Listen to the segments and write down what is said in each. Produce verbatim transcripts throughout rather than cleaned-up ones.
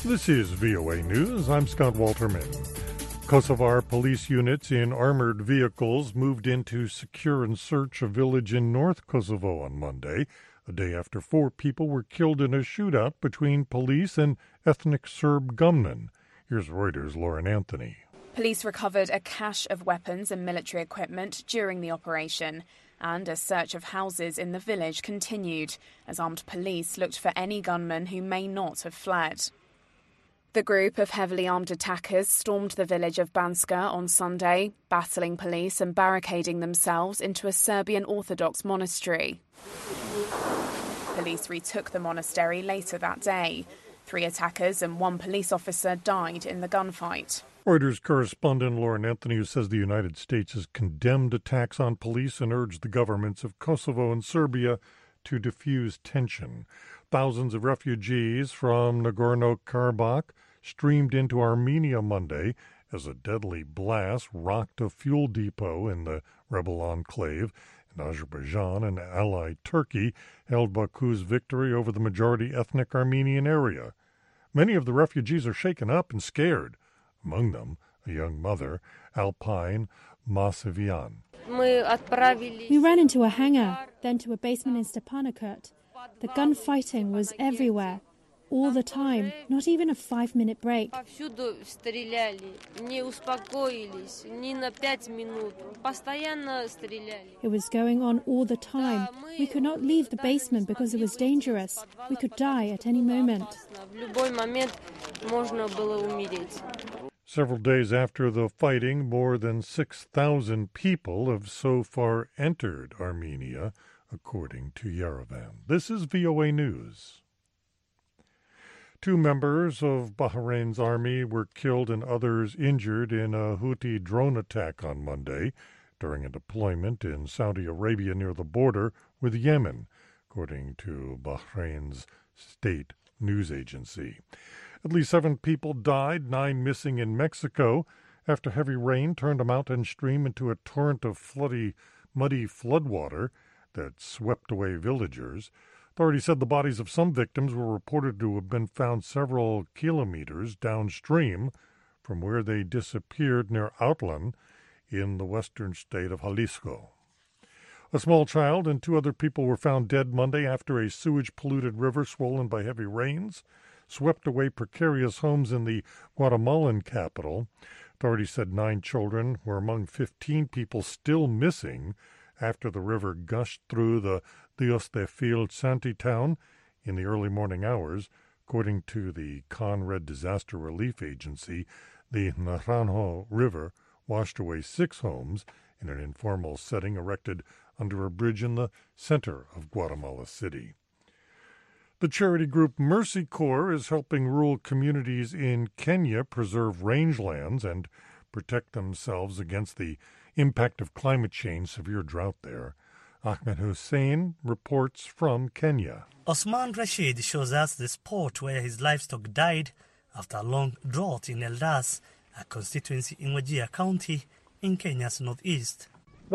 This is V O A News. I'm Scott Walterman. Kosovar police units in armored vehicles moved in to secure and search a village in North Kosovo on Monday, a day after four people were killed in a shootout between police and ethnic Serb gunmen. Here's Reuters' Lauren Anthony. Police recovered a cache of weapons and military equipment during the operation, and a search of houses in the village continued as armed police looked for any gunmen who may not have fled. The group of heavily armed attackers stormed the village of Banska on Sunday, battling police and barricading themselves into a Serbian Orthodox monastery. Police retook the monastery later that day. Three attackers and one police officer died in the gunfight. Reuters correspondent Lauren Anthony, who says the United States has condemned attacks on police and urged the governments of Kosovo and Serbia to diffuse tension. Thousands of refugees from Nagorno-Karabakh streamed into Armenia Monday as a deadly blast rocked a fuel depot in the rebel enclave. In Azerbaijan and allied Turkey held Baku's victory over the majority ethnic Armenian area. Many of the refugees are shaken up and scared. Among them, a young mother, Alpine Masavian. We ran into a hangar, then to a basement in Stepanakert. The gunfighting was everywhere, all the time, not even a five-minute break. It was going on all the time. We could not leave the basement because it was dangerous. We could die at any moment. Several days after the fighting, more than six thousand people have so far entered Armenia, according to Yerevan. This is V O A News. Two members of Bahrain's army were killed and others injured in a Houthi drone attack on Monday during a deployment in Saudi Arabia near the border with Yemen, according to Bahrain's state news agency. At least seven people died, nine missing in Mexico, after heavy rain turned a mountain stream into a torrent of floody, muddy floodwater that swept away villagers. Authorities said the bodies of some victims were reported to have been found several kilometers downstream from where they disappeared near Outlan in the western state of Jalisco. A small child and two other people were found dead Monday after a sewage-polluted river swollen by heavy rains swept away precarious homes in the Guatemalan capital. Authorities said nine children were among fifteen people still missing after the river gushed through the Dios de Fil Santi town in the early morning hours. According to the Conred Disaster Relief Agency, the Naranjo River washed away six homes in an informal setting erected under a bridge in the center of Guatemala City. The charity group Mercy Corps is helping rural communities in Kenya preserve rangelands and protect themselves against the impact of climate change, severe drought there. Ahmed Hussein reports from Kenya. Osman Rashid shows us the spot where his livestock died after a long drought in Eldas, a constituency in Wajir County in Kenya's northeast.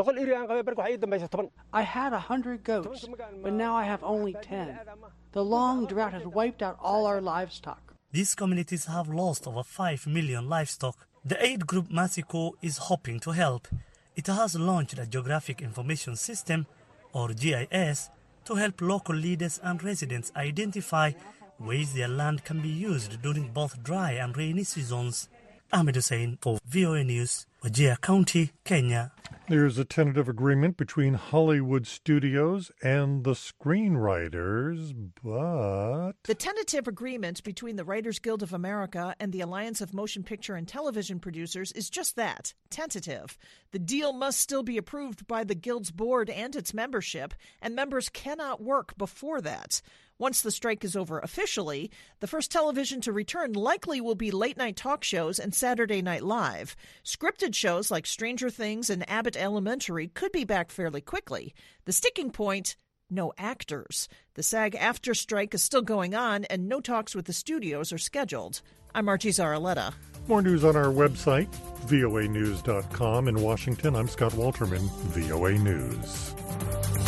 I had a hundred goats, but now I have only ten. The long drought has wiped out all our livestock. These communities have lost over five million livestock. The aid group Mercy Corps is hoping to help. It has launched a Geographic Information System, or G I S, to help local leaders and residents identify ways their land can be used during both dry and rainy seasons. Ahmed Hussein for V O A News, Wajir County, Kenya. There's a tentative agreement between Hollywood studios and the screenwriters, but... The tentative agreement between the Writers Guild of America and the Alliance of Motion Picture and Television Producers is just that, tentative. The deal must still be approved by the Guild's board and its membership, and members cannot work before that. Once the strike is over officially, the first television to return likely will be late-night talk shows and Saturday Night Live. Scripted shows like Stranger Things and Abbott Elementary could be back fairly quickly. The sticking point, no actors. The SAG-AFTRA strike is still going on, and no talks with the studios are scheduled. I'm Archie Zaraletta. More news on our website, V O A news dot com. In Washington, I'm Scott Walterman, V O A News.